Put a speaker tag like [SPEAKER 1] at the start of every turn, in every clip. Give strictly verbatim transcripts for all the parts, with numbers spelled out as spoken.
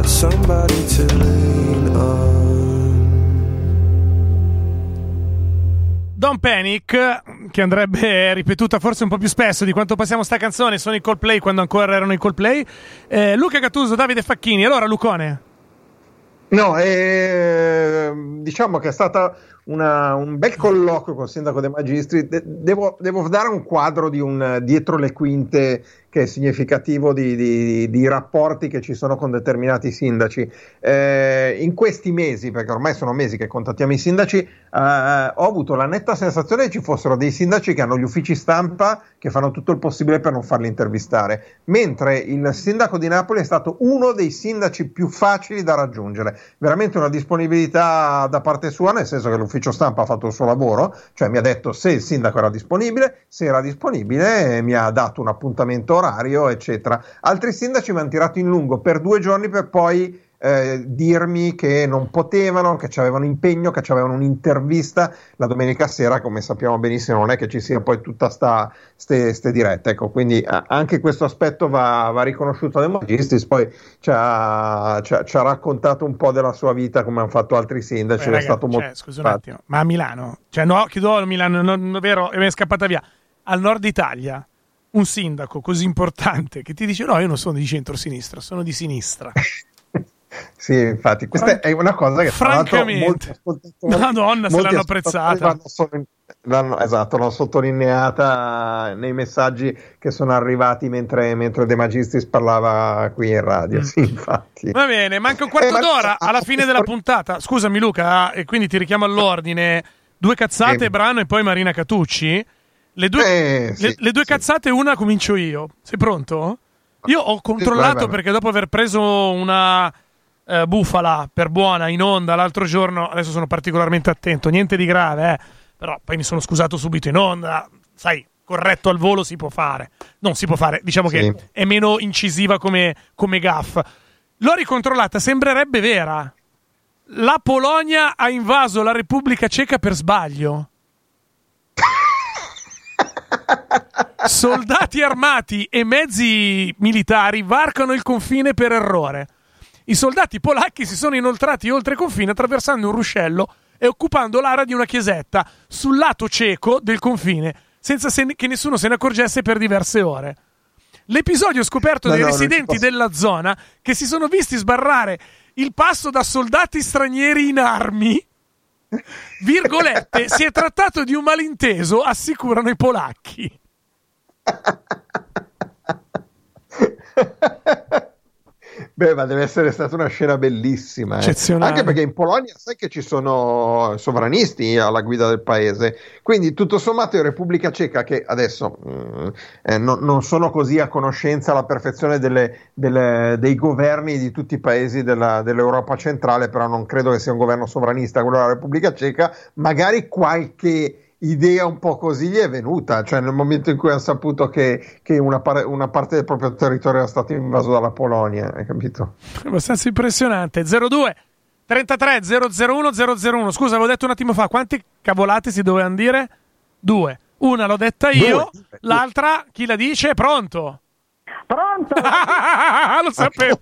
[SPEAKER 1] got somebody to lean on.
[SPEAKER 2] Don't Panic, che andrebbe ripetuta forse un po' più spesso di quanto passiamo sta canzone, sono i Coldplay quando ancora erano i Coldplay. eh, Luca Gattuso, Davide Facchini. Allora Lucone?
[SPEAKER 3] No, eh, diciamo che è stata una, un bel colloquio con il sindaco De Magistris. De- devo, devo dare un quadro di un dietro le quinte che è significativo di, di, di rapporti che ci sono con determinati sindaci. Eh, in questi mesi, perché ormai sono mesi che contattiamo i sindaci, eh, ho avuto la netta sensazione che ci fossero dei sindaci che hanno gli uffici stampa che fanno tutto il possibile per non farli intervistare, mentre il sindaco di Napoli è stato uno dei sindaci più facili da raggiungere, veramente una disponibilità da parte sua, nel senso che l'ufficio stampa ha fatto il suo lavoro, cioè mi ha detto se il sindaco era disponibile, se era disponibile mi ha dato un appuntamento orario, eccetera. Altri sindaci mi hanno tirato in lungo per due giorni per poi eh, dirmi che non potevano, che avevano impegno, che avevano un'intervista la domenica sera. Come sappiamo benissimo non è che ci sia poi tutta sta ste, ste dirette, ecco, quindi a, anche questo aspetto va, va riconosciuto De Magistris. Poi ci ha, ci, ha, ci ha raccontato un po' della sua vita come hanno fatto altri sindaci.
[SPEAKER 2] Beh,
[SPEAKER 3] è stato
[SPEAKER 2] cioè,
[SPEAKER 3] molto
[SPEAKER 2] scusa un attimo, ma a Milano, cioè no, chiedo a Milano, non è vero, e mi è scappata via. Al nord Italia un sindaco così importante che ti dice no, io non sono di centrosinistra, sono di sinistra.
[SPEAKER 3] Sì, infatti, questa Fran- è una cosa che
[SPEAKER 2] francamente, Madonna, se l'hanno apprezzata.
[SPEAKER 3] L'hanno solo, l'hanno, esatto, l'hanno sottolineata nei messaggi che sono arrivati mentre, mentre De Magistris parlava qui in radio. Mm. Sì, infatti.
[SPEAKER 2] Va bene, manca un quarto eh, d'ora ma... alla fine della puntata. Scusami Luca, e quindi ti richiamo all'ordine. Due cazzate, eh. Brano e poi Marina Catucci. Le due, eh, sì, le, le due sì. cazzate, una comincio io. Sei pronto? Io ho controllato sì, vai, vai. perché dopo aver preso una eh, bufala per buona in onda l'altro giorno, adesso sono particolarmente attento, niente di grave, eh. Però poi mi sono scusato subito in onda. Sai, corretto al volo si può fare. Non si può fare, diciamo sì. che è meno incisiva come, come gaff. L'ho ricontrollata, sembrerebbe vera. La Polonia ha invaso la Repubblica Ceca per sbaglio. Soldati armati e mezzi militari varcano il confine per errore. I soldati polacchi si sono inoltrati oltre confine attraversando un ruscello e occupando l'area di una chiesetta sul lato ceco del confine, senza se- che nessuno se ne accorgesse per diverse ore. L'episodio scoperto no, dai no, residenti della zona che si sono visti sbarrare il passo da soldati stranieri in armi. Virgolette, si è trattato di un malinteso, assicurano i polacchi.
[SPEAKER 3] Beh, ma deve essere stata una scena bellissima, eh. Anche perché in Polonia sai che ci sono sovranisti alla guida del paese, quindi tutto sommato in Repubblica Ceca, che adesso mh, eh, no, non sono così a conoscenza alla perfezione delle, delle, dei governi di tutti i paesi della, dell'Europa centrale, però non credo che sia un governo sovranista quello della Repubblica Ceca. Magari qualche idea un po' così gli è venuta, cioè nel momento in cui hanno saputo che, che una, par- una parte del proprio territorio era stato invaso dalla Polonia, hai capito?
[SPEAKER 2] Abbastanza impressionante. zero due trentatré zero zero uno zero zero uno. Scusa, avevo detto un attimo fa quante cavolate si dovevano dire? Due. Una l'ho detta io, Due. l'altra chi la dice? Pronto?
[SPEAKER 4] Pronto?
[SPEAKER 2] Lo sapevo.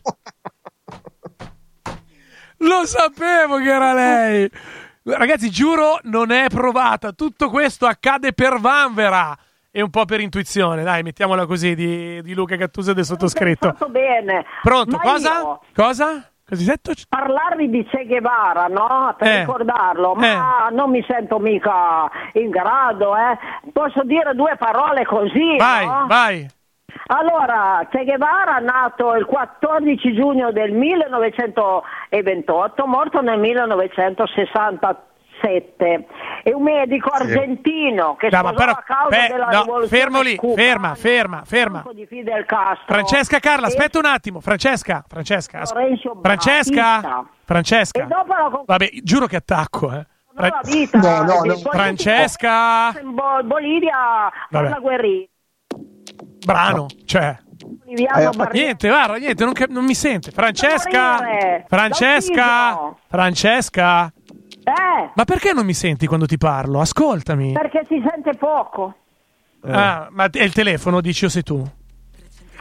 [SPEAKER 2] Lo sapevo che era lei. Ragazzi, giuro, non è provata. Tutto questo accade per vanvera e un po' per intuizione. Dai, mettiamola così, di, di Luca Gattuso e del sottoscritto.
[SPEAKER 4] Fatto bene.
[SPEAKER 2] Pronto?
[SPEAKER 4] Ma
[SPEAKER 2] cosa?
[SPEAKER 4] Io...
[SPEAKER 2] Cosa? Così detto?
[SPEAKER 4] Parlarvi di Che Guevara, no? Per
[SPEAKER 2] eh.
[SPEAKER 4] ricordarlo, ma eh. non mi sento mica in grado, eh. Posso dire due parole così,
[SPEAKER 2] vai,
[SPEAKER 4] no?
[SPEAKER 2] Vai.
[SPEAKER 4] Allora, Che Guevara, nato il quattordici giugno del millenovecentoventotto, morto nel millenovecentosessantasette, è un medico sì. argentino che
[SPEAKER 2] no,
[SPEAKER 4] sposò
[SPEAKER 2] però,
[SPEAKER 4] a causa
[SPEAKER 2] beh,
[SPEAKER 4] della
[SPEAKER 2] no,
[SPEAKER 4] rivoluzione
[SPEAKER 2] fermo lì,
[SPEAKER 4] cubana,
[SPEAKER 2] ferma, ferma, ferma.
[SPEAKER 4] di Fidel Castro.
[SPEAKER 2] Francesca Carla,
[SPEAKER 4] e...
[SPEAKER 2] aspetta un attimo, Francesca, Francesca, as-
[SPEAKER 4] Lorenzo
[SPEAKER 2] Francesca,
[SPEAKER 4] Batista.
[SPEAKER 2] Francesca.
[SPEAKER 4] E dopo la...
[SPEAKER 2] Vabbè, giuro che attacco, eh.
[SPEAKER 4] Fra... Vita,
[SPEAKER 3] no, no, no.
[SPEAKER 2] Francesca.
[SPEAKER 4] In Bolivia, la guerriglia.
[SPEAKER 2] Brano, cioè eh, niente, guarda, niente, non, non mi sente. Francesca, Francesca, Francesca.
[SPEAKER 4] Eh.
[SPEAKER 2] Ma perché non mi senti quando ti parlo? Ascoltami.
[SPEAKER 4] Perché si sente poco.
[SPEAKER 2] Ah, ma è il telefono, dici o sei tu?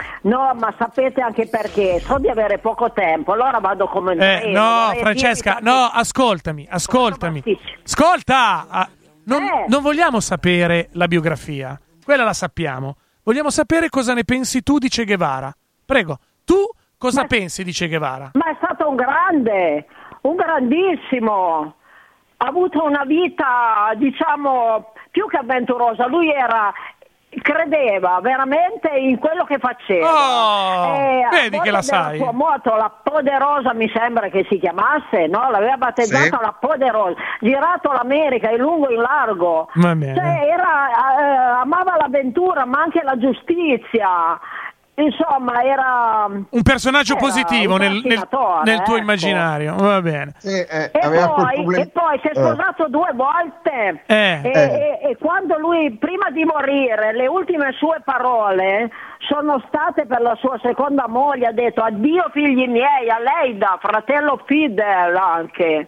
[SPEAKER 4] No, ma sapete anche perché? So di avere poco tempo, allora vado come un
[SPEAKER 2] eh,
[SPEAKER 4] treno.
[SPEAKER 2] No, Francesca, no, ascoltami, ascoltami. Ascolta! Ah, non,
[SPEAKER 4] eh.
[SPEAKER 2] non vogliamo sapere la biografia, quella la sappiamo. Vogliamo sapere cosa ne pensi tu di Che Guevara. Prego, tu cosa
[SPEAKER 4] ma,
[SPEAKER 2] pensi di Che Guevara?
[SPEAKER 4] Ma è stato un grande, un grandissimo. Ha avuto una vita, diciamo, più che avventurosa. Lui era... credeva veramente in quello che faceva.
[SPEAKER 2] Oh,
[SPEAKER 4] e
[SPEAKER 2] vedi che la sai.
[SPEAKER 4] La sua moto, la Poderosa mi sembra che si chiamasse, no? L'aveva battezzata sì. La Poderosa, girato l'America in lungo e in largo.
[SPEAKER 2] Va bene.
[SPEAKER 4] Cioè, era, eh, amava l'avventura ma anche la giustizia. Insomma, era
[SPEAKER 2] un personaggio
[SPEAKER 4] era
[SPEAKER 2] positivo
[SPEAKER 4] un
[SPEAKER 2] nel, nel, nel tuo
[SPEAKER 4] ecco.
[SPEAKER 2] immaginario. Va bene.
[SPEAKER 3] Sì, eh,
[SPEAKER 4] e, poi, e poi si è sposato eh. due volte
[SPEAKER 2] eh.
[SPEAKER 4] E,
[SPEAKER 2] Eh.
[SPEAKER 4] E, e quando lui, prima di morire, le ultime sue parole sono state per la sua seconda moglie, ha detto addio figli miei, a lei da fratello Fidel anche.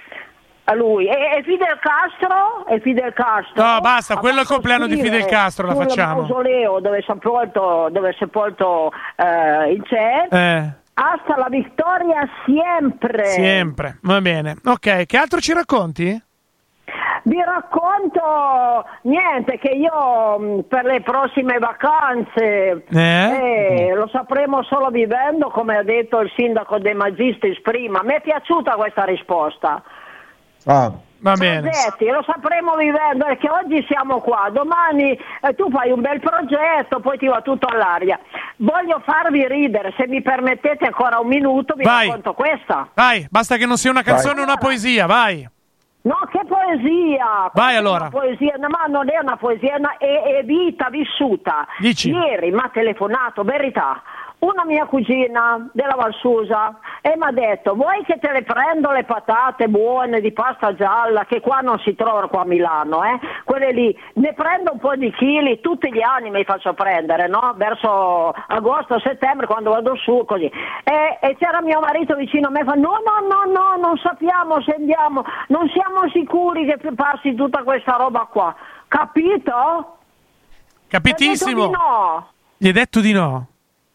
[SPEAKER 4] A lui e, e Fidel Castro e Fidel Castro
[SPEAKER 2] no basta, quello è il compleanno di Fidel Castro, la facciamo
[SPEAKER 4] sul mausoleo dove è sepolto dove è sepolto eh, il Che
[SPEAKER 2] eh.
[SPEAKER 4] hasta la vittoria sempre
[SPEAKER 2] sempre, va bene, ok, che altro ci racconti?
[SPEAKER 4] Vi racconto niente che io per le prossime vacanze
[SPEAKER 2] eh?
[SPEAKER 4] Eh, lo sapremo solo vivendo, come ha detto il sindaco De Magistris prima. Mi è piaciuta questa risposta.
[SPEAKER 3] Ah.
[SPEAKER 2] Va bene.
[SPEAKER 4] Progetti, lo sapremo vivendo, perché oggi siamo qua, domani eh, tu fai un bel progetto, poi ti va tutto all'aria. Voglio farvi ridere, se mi permettete ancora un minuto vi
[SPEAKER 2] vai.
[SPEAKER 4] Racconto questa.
[SPEAKER 2] Vai, basta che non sia una canzone o una poesia, vai.
[SPEAKER 4] No, che poesia!
[SPEAKER 2] Vai allora.
[SPEAKER 4] Poesia, no, ma non è una poesia, è, una, è, è vita vissuta.
[SPEAKER 2] Dici.
[SPEAKER 4] Ieri mi ha telefonato, verità, una mia cugina della Valsusa e mi ha detto vuoi che te le prendo le patate buone di pasta gialla che qua non si trovano qua a Milano, eh? Quelle lì, ne prendo un po' di chili, tutti gli anni mi faccio prendere, no? Verso agosto, settembre quando vado su così e, e c'era mio marito vicino a me e fa no no no no non sappiamo se andiamo, non siamo sicuri che passi tutta questa roba qua, capito?
[SPEAKER 2] Capitissimo.
[SPEAKER 4] Gli ha detto di no.
[SPEAKER 2] Gli hai detto di no?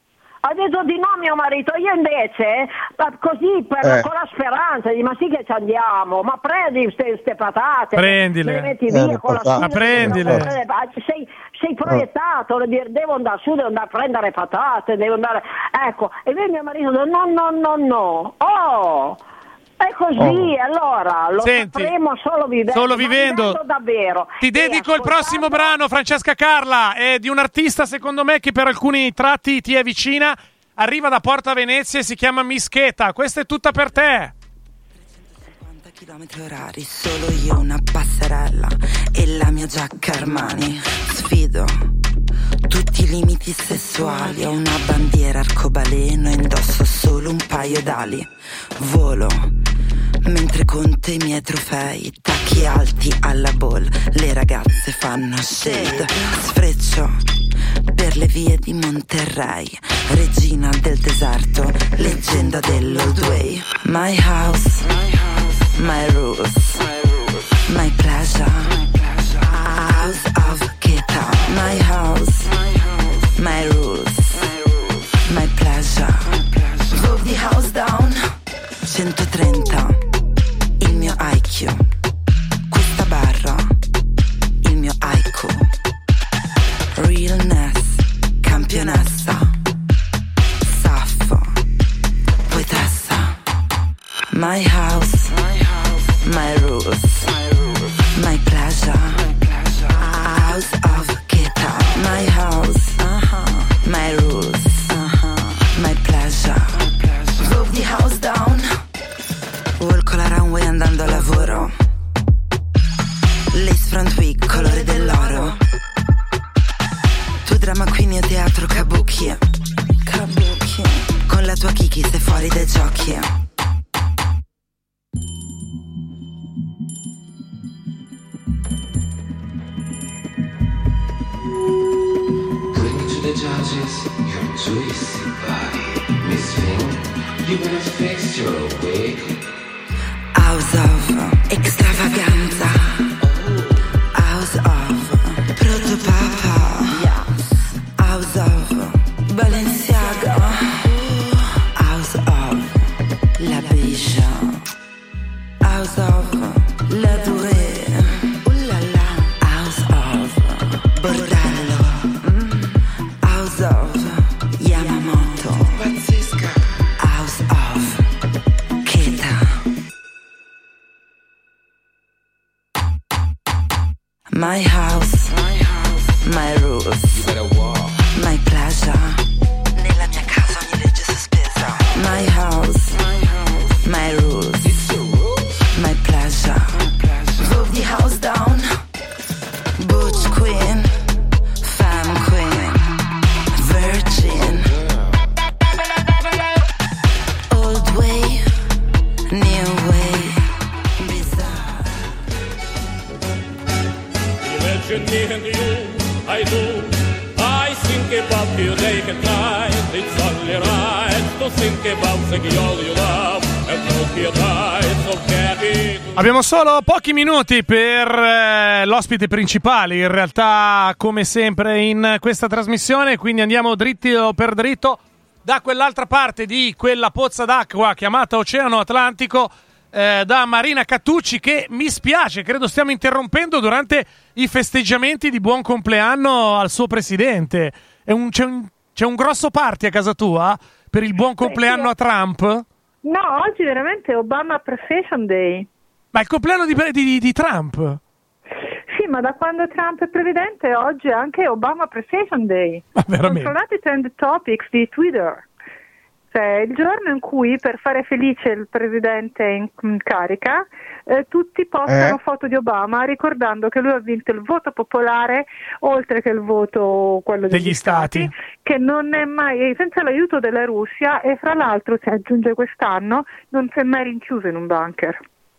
[SPEAKER 4] Ha detto di no mio marito, io invece così per,
[SPEAKER 3] eh.
[SPEAKER 4] con la speranza di ma sì che ci andiamo, ma prendi queste patate,
[SPEAKER 2] prendile,
[SPEAKER 4] le metti via
[SPEAKER 3] eh,
[SPEAKER 4] con la
[SPEAKER 3] patate.
[SPEAKER 2] Ma prendile,
[SPEAKER 4] sei, sei proiettato, devo andare su, devo andare a prendere patate, devo andare, ecco, e lui mio marito no no no no, oh è così, oh. Allora lo
[SPEAKER 2] Senti,
[SPEAKER 4] sapremo solo vivendo,
[SPEAKER 2] solo vivendo.
[SPEAKER 4] vivendo davvero.
[SPEAKER 2] Ti dedico il prossimo brano, Francesca Carla, è di un artista secondo me che per alcuni tratti ti è vicina, arriva da Porta Venezia e si chiama Mischeta, questa è tutta per te.
[SPEAKER 5] cinquanta chilometri orari, solo io una passerella e la mia giacca Armani, sfido tutti i limiti sessuali, ho una bandiera arcobaleno e indosso solo un paio d'ali, volo mentre conto i miei trofei, tacchi alti alla ball, le ragazze fanno shade, sfreccio per le vie di Monterrey, regina del deserto, leggenda dell'old way, my house, my rules, my pleasure, house of Keta, my house, my rules, my pleasure, move the house down, centotrenta, il mio I Q, questa barra, il mio haiku, realness, campionessa, Saffo, poetessa, my house, my rules, my pleasure, house of Keta, my house, my rules, my pleasure, move the house down, walk con la runway andando a lavoro, lace front wig, colore dell'oro, tu drama queen io teatro kabuki, kabuki, con la tua kiki sei fuori dai giochi.
[SPEAKER 6] The judges, your juicy body, Miss Finn, you better fix your wig.
[SPEAKER 5] House of extravaganza, house of proto papa, house of Balenciaga. la biche, house of la durée, ooh la la, house of bordello, mm. House of Yamamoto, pazzesca, house of Keta. My house, my house, my rules, my pleasure. Nella mia casa ogni legge sospesa. My house, my house, my rules, my pleasure. Move the house down. Butch queen, femme queen, virgin. Old way, new way, bizarre.
[SPEAKER 7] Imagine me and you, I do. I think about you day and night. It's only right to think about the girl you love and hold you tight, so happy.
[SPEAKER 2] Abbiamo solo pochi minuti per eh, l'ospite principale, in realtà come sempre in questa trasmissione, quindi andiamo dritti o per dritto da quell'altra parte di quella pozza d'acqua chiamata Oceano Atlantico, eh, da Marina Cattucci, che mi spiace, credo stiamo interrompendo durante i festeggiamenti di buon compleanno al suo presidente. È un, c'è, un, c'è un grosso party a casa tua per il buon compleanno a Trump?
[SPEAKER 8] No, oggi veramente Obama Appreciation Day.
[SPEAKER 2] Ma il compleanno di, di, di Trump?
[SPEAKER 8] Sì, ma da quando Trump è presidente oggi è anche Obama Appreciation Day.
[SPEAKER 2] Ma veramente?
[SPEAKER 8] Controllate i trend topics di Twitter. Cioè, il giorno in cui, per fare felice il presidente in, in carica, eh, tutti postano
[SPEAKER 3] Eh?
[SPEAKER 8] foto di Obama ricordando che lui ha vinto il voto popolare, oltre che il voto quello degli,
[SPEAKER 2] Degli stati.
[SPEAKER 8] stati, che non è mai, senza l'aiuto della Russia, e fra l'altro, si aggiunge quest'anno, non si è mai rinchiuso in un bunker.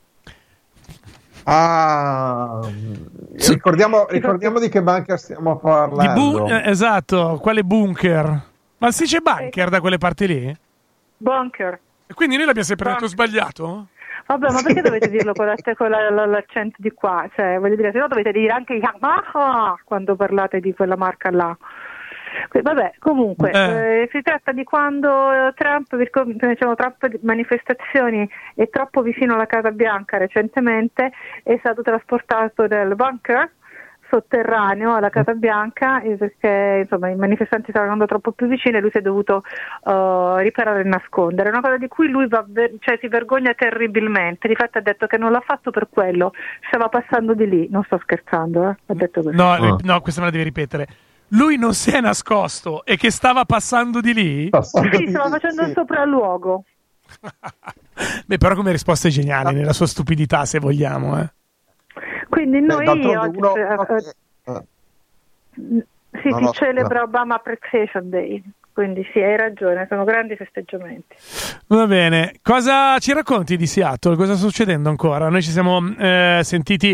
[SPEAKER 3] Ah, ricordiamo, ricordiamo di che bunker stiamo
[SPEAKER 2] Di
[SPEAKER 3] parlando.
[SPEAKER 2] bu- eh, esatto, quale bunker? Ma si dice bunker da quelle parti lì?
[SPEAKER 8] Bunker.
[SPEAKER 2] E quindi noi l'abbiamo sempre detto
[SPEAKER 8] Bunker.
[SPEAKER 2] sbagliato?
[SPEAKER 8] Vabbè, ma perché dovete dirlo con, la, con la, la, l'accento di qua? Cioè, voglio dire, se no dovete dire anche Yamaha quando parlate di quella marca là. Vabbè, comunque,
[SPEAKER 2] Eh.
[SPEAKER 8] eh, si tratta di quando Trump, diciamo, troppe manifestazioni, è troppo vicino alla Casa Bianca recentemente, è stato trasportato nel bunker sotterraneo alla Casa Bianca, perché insomma i manifestanti stavano andando troppo più vicini e lui si è dovuto uh, riparare e nascondere. È una cosa di cui lui va ver- cioè, si vergogna terribilmente. Difatti ha detto che non l'ha fatto per quello, stava passando di lì. Non sto scherzando, eh? Ha detto così.
[SPEAKER 2] No,
[SPEAKER 3] Ah.
[SPEAKER 2] no, questa me la devi ripetere. Lui non si è nascosto e che stava passando di lì?
[SPEAKER 3] Passando
[SPEAKER 8] Sì,
[SPEAKER 3] di-
[SPEAKER 8] stava facendo
[SPEAKER 3] sì.
[SPEAKER 8] il sopralluogo.
[SPEAKER 2] Beh, però come risposta è geniale, nella sua stupidità, se vogliamo, eh.
[SPEAKER 8] Quindi
[SPEAKER 3] Beh,
[SPEAKER 8] noi
[SPEAKER 3] d'altronde
[SPEAKER 8] oggi
[SPEAKER 3] uno-
[SPEAKER 8] eh,
[SPEAKER 3] uno
[SPEAKER 8] eh,
[SPEAKER 3] che- eh,
[SPEAKER 8] sì,
[SPEAKER 3] No,
[SPEAKER 8] si
[SPEAKER 3] no,
[SPEAKER 8] celebra
[SPEAKER 3] no.
[SPEAKER 8] Obama Appreciation Day. Quindi sì, hai ragione, sono grandi festeggiamenti.
[SPEAKER 2] Va bene, cosa ci racconti di Seattle? Cosa sta succedendo ancora? Noi ci siamo eh, sentiti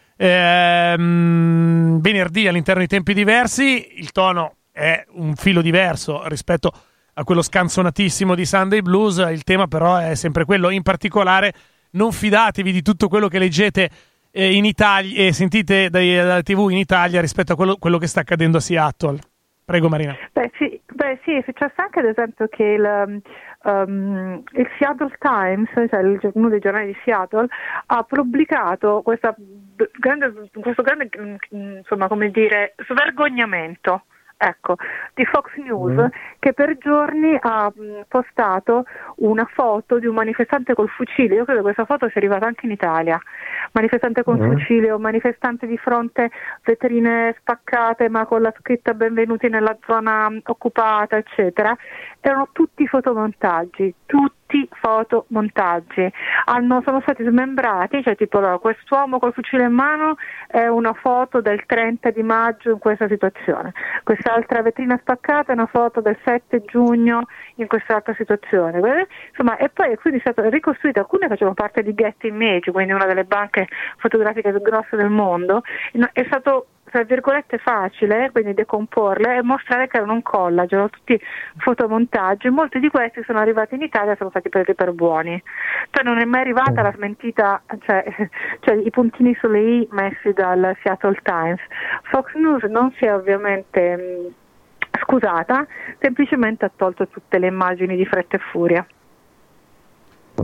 [SPEAKER 2] ehm, venerdì all'interno di Tempi Diversi, il tono è un filo diverso rispetto a quello scanzonatissimo di Sunday Blues, il tema però è sempre quello. In particolare non fidatevi di tutto quello che leggete eh, in Italia e sentite dai, dalla tivù in Italia rispetto a quello, quello che sta accadendo a Seattle. Prego Marina.
[SPEAKER 8] Beh sì, beh, sì, è successo anche ad esempio che il, um, il Seattle Times, cioè il, uno dei giornali di Seattle, ha pubblicato questa grande, questo grande, insomma, come dire, svergognamento, ecco, di Fox News, mm. che per giorni ha mh, postato una foto di un manifestante col fucile. Io credo che questa foto sia arrivata anche in Italia. Manifestante col mm. fucile, o manifestante di fronte vetrine spaccate ma con la scritta benvenuti nella zona occupata, eccetera. Erano tutti fotomontaggi, tutti fotomontaggi. Hanno, sono stati smembrati, cioè tipo allora, quest'uomo col fucile in mano è una foto del trenta di maggio in questa situazione, quest'altra vetrina spaccata è una foto del sette giugno in quest'altra situazione. Insomma, e poi quindi è stato ricostruito, alcune facevano parte di Getty Image, quindi una delle banche fotografiche più grosse del mondo. È stato tra virgolette facile, quindi decomporle e mostrare che erano un collage, erano tutti fotomontaggi. Molti di questi sono arrivati in Italia e sono stati presi per buoni. Cioè non è mai arrivata la smentita, cioè, cioè i puntini sulle i messi dal Seattle Times. Fox News non si è ovviamente mh, scusata, semplicemente ha tolto tutte le immagini di fretta e furia.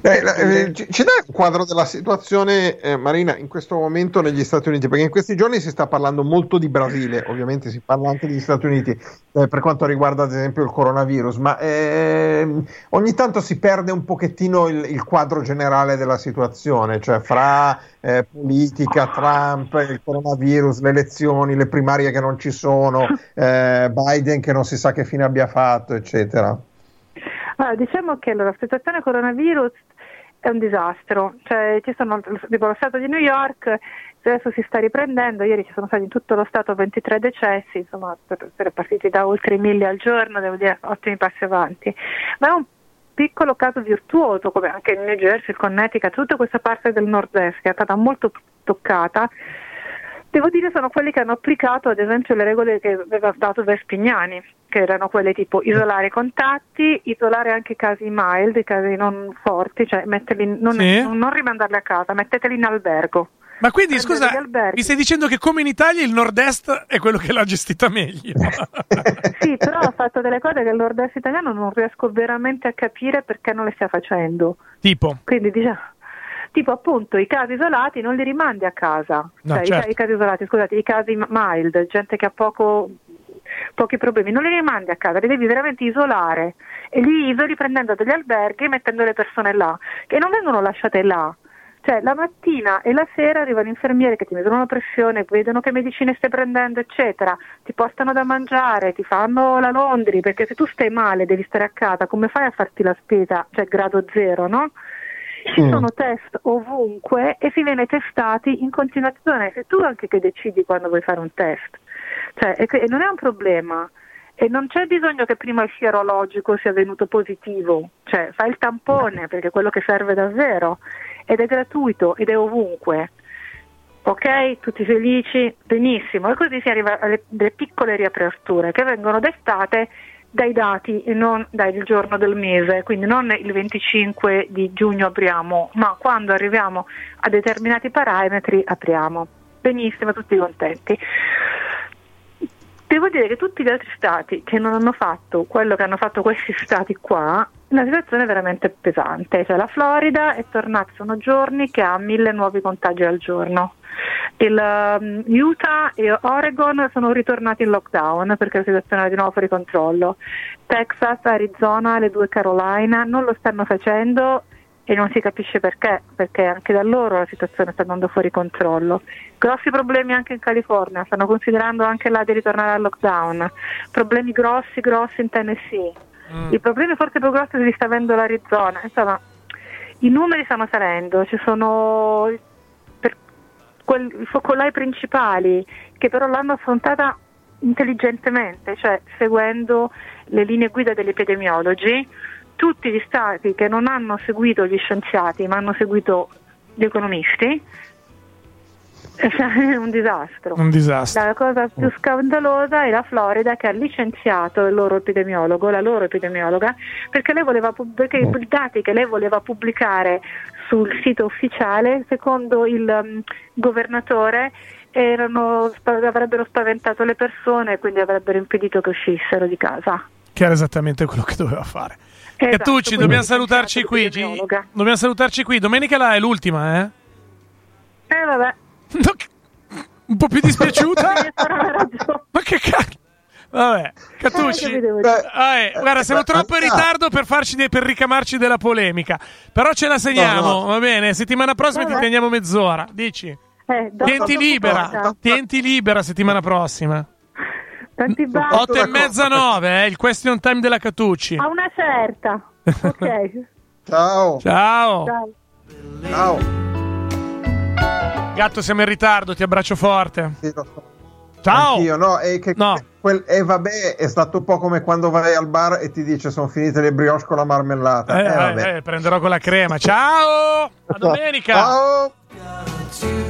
[SPEAKER 3] Eh, eh, ci dai un quadro della situazione, eh, Marina, in questo momento negli Stati Uniti? Perché in questi giorni si sta parlando molto di Brasile, ovviamente si parla anche degli Stati Uniti eh, per quanto riguarda ad esempio il coronavirus, ma eh, ogni tanto si perde un pochettino il, il quadro generale della situazione, cioè fra eh, politica, Trump, il coronavirus, le elezioni, le primarie che non ci sono, eh, Biden che non si sa che fine abbia fatto, eccetera.
[SPEAKER 8] Allora, diciamo che la situazione coronavirus è un disastro, cioè ci sono tipo lo stato di New York adesso si sta riprendendo, ieri ci sono stati in tutto lo stato ventitré decessi, insomma per essere partiti da oltre mille al giorno, devo dire ottimi passi avanti, ma è un piccolo caso virtuoso come anche il New Jersey, il Connecticut, tutta questa parte del nord-est che è stata molto toccata. Devo dire sono quelli che hanno applicato ad esempio le regole che aveva dato Vespignani, che erano quelle tipo isolare i contatti, isolare anche i casi mild, i casi non forti, cioè metterli, non,
[SPEAKER 2] sì.
[SPEAKER 8] non, non rimandarli a casa, metteteli in albergo.
[SPEAKER 2] Ma quindi scusa, mi stai dicendo che come in Italia il nord-est è quello che l'ha gestita meglio?
[SPEAKER 8] Sì, però ha fatto delle cose che il nord-est italiano non riesco veramente a capire perché non le stia facendo.
[SPEAKER 2] Tipo?
[SPEAKER 8] Quindi diciamo... Tipo appunto i casi isolati non li rimandi a casa,
[SPEAKER 2] no,
[SPEAKER 8] cioè
[SPEAKER 2] certo.
[SPEAKER 8] i, i casi isolati, scusate, i casi mild, gente che ha poco, pochi problemi, non li rimandi a casa, li devi veramente isolare e li isoli prendendo degli alberghi e mettendo le persone là, che non vengono lasciate là. Cioè la mattina e la sera arrivano infermieri che ti misurano la pressione, vedono che medicine stai prendendo, eccetera, ti portano da mangiare, ti fanno la laundry, perché se tu stai male devi stare a casa, come fai a farti la spesa, cioè grado zero, no? Ci mm. sono test ovunque e si viene testati in continuazione, sei tu anche che decidi quando vuoi fare un test, cioè e, e non è un problema. E non c'è bisogno che prima il sierologico sia venuto positivo, cioè fai il tampone perché è quello che serve davvero ed è gratuito ed è ovunque, ok? Tutti felici, benissimo, e così si arriva alle, alle piccole riaperture che vengono dettate dai dati e non dal giorno del mese, quindi non il venticinque di giugno apriamo, ma quando arriviamo a determinati parametri apriamo. Benissimo, tutti contenti. Devo dire che tutti gli altri stati che non hanno fatto quello che hanno fatto questi stati qua, la situazione è veramente pesante. Cioè la Florida è tornata, sono giorni che ha mille nuovi contagi al giorno. Il um, Utah e Oregon sono ritornati in lockdown perché la situazione era di nuovo fuori controllo. Texas, Arizona, le due Carolina non lo stanno facendo e non si capisce perché, perché anche da loro la situazione sta andando fuori controllo. Grossi problemi anche in California, stanno considerando anche là di ritornare al lockdown. Problemi grossi, grossi in Tennessee. Mm. I problemi forse più grossi li sta avendo l'Arizona. Insomma, i numeri stanno salendo, ci sono per quel, i focolai principali che però l'hanno affrontata intelligentemente, cioè seguendo le linee guida degli epidemiologi. Tutti gli stati che non hanno seguito gli scienziati ma hanno seguito gli economisti, è un disastro.
[SPEAKER 2] Un disastro.
[SPEAKER 8] La cosa più scandalosa è la Florida che ha licenziato il loro epidemiologo, la loro epidemiologa, perché lei voleva perché i dati che lei voleva pubblicare sul sito ufficiale, secondo il um, governatore, erano, avrebbero spaventato le persone e quindi avrebbero impedito che uscissero di casa.
[SPEAKER 2] Che era esattamente quello che doveva fare.
[SPEAKER 8] Esatto,
[SPEAKER 2] Cattucci, dobbiamo salutarci qui. Ci... Dobbiamo salutarci qui. Domenica là è l'ultima, eh?
[SPEAKER 8] Eh, vabbè.
[SPEAKER 2] No, un po' più dispiaciuta? Ma che cacchio? Vabbè, Cattucci. Eh, Vabbè, guarda, siamo troppo in ritardo per, farci de- per ricamarci della polemica. Però ce la segniamo, no, no. Va bene? Settimana prossima Vabbè. Ti teniamo mezz'ora. Dici?
[SPEAKER 8] Eh,
[SPEAKER 2] Tienti libera. Tienti libera settimana prossima.
[SPEAKER 8] Tanti baci.
[SPEAKER 2] Otto e mezza, nove, eh, il question time della Cattucci.
[SPEAKER 8] A una certa. Ok.
[SPEAKER 3] Ciao.
[SPEAKER 2] Ciao.
[SPEAKER 8] Ciao.
[SPEAKER 3] Ciao.
[SPEAKER 2] Gatto, siamo in ritardo, ti abbraccio forte.
[SPEAKER 3] Sì, lo so.
[SPEAKER 2] Ciao.
[SPEAKER 3] Anch'io, no, e che
[SPEAKER 2] no.
[SPEAKER 3] Quel, e vabbè, è stato un po' come quando vai al bar e ti dice sono finite le brioche con la marmellata.
[SPEAKER 2] Eh,
[SPEAKER 3] eh, vabbè.
[SPEAKER 2] Eh, prenderò con la crema. Ciao. A domenica.
[SPEAKER 3] Ciao.